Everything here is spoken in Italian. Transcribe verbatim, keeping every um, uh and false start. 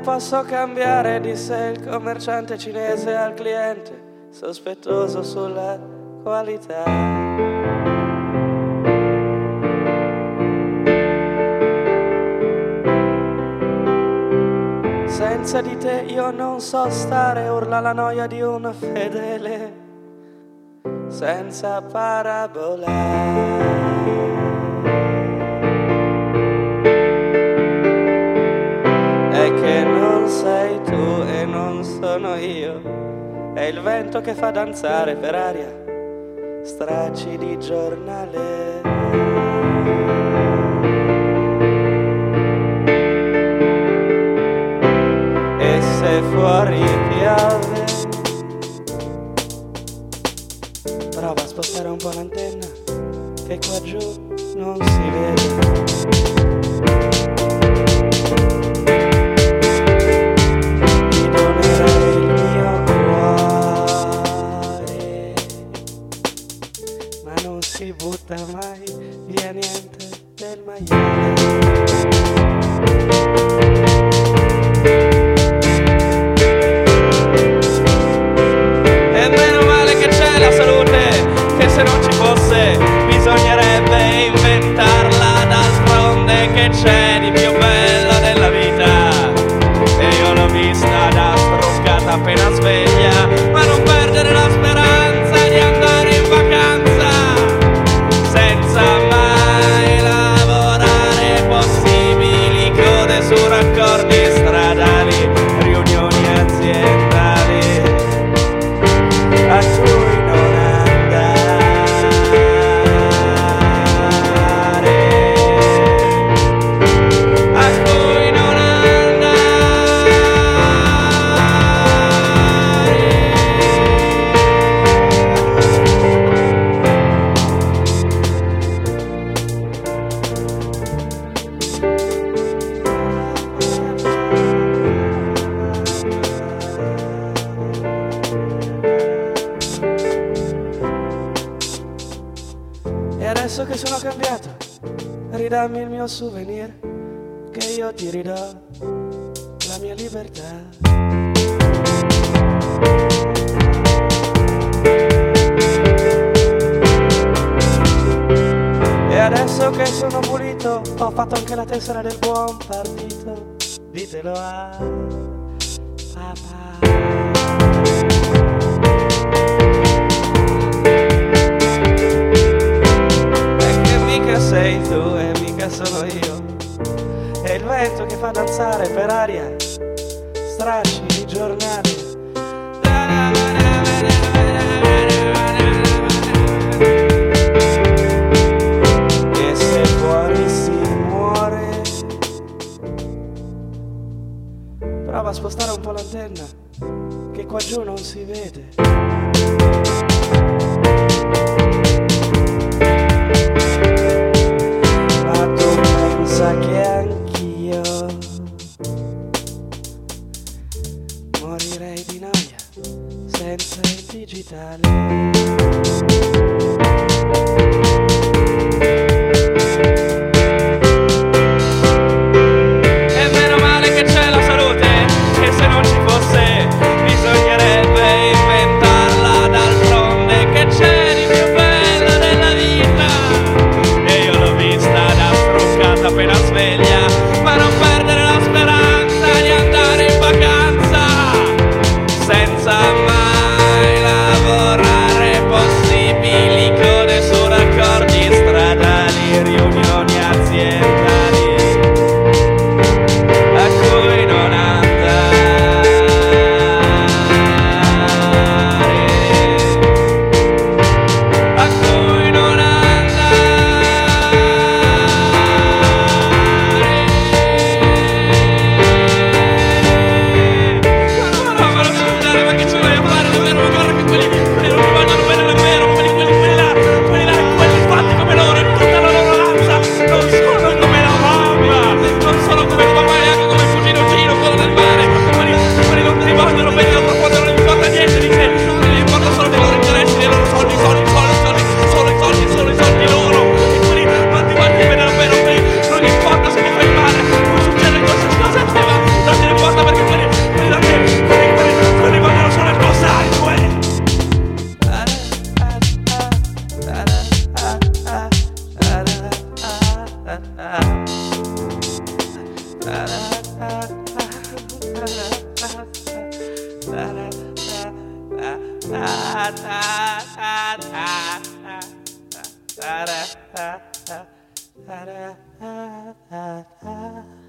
posso cambiare, disse il commerciante cinese al cliente, sospettoso sulla qualità. Senza di te io non so stare, urla la noia di un fedele senza parabola. È che non sei tu e non sono io, è il vento che fa danzare per aria stracci di giornale. E se fuori piove, prova a spostare un po' l'antenna, che qua giù non si vede. Si butta mai via niente del maiale. E meno male che c'è la salute, che se non ci fosse bisognerebbe inventarla. D'altronde che c'è di più bello della vita? E io l'ho vista da struccata appena sveglia, ma non perdere la speranza di andare in vacanza senza mai lavorare, possibili code su raccordi stradali, riunioni aziendali a cui non andare, a cui non andare. E adesso che sono cambiato, ridammi il mio souvenir, che io ti ridò la mia libertà. E adesso che sono pulito, ho fatto anche la tessera del buon partito, ditelo a papà. Mica sei tu e mica sono io, è il vento che fa danzare per aria stracci di giornali. E se fuori si muore, prova a spostare un po' l'antenna, che qua giù non si vede. Che anch'io morirei di noia senza il digitale. Appena sveglia, ma non perdere la speranza di andare in vacanza senza mai lavorare. Da da da da da da.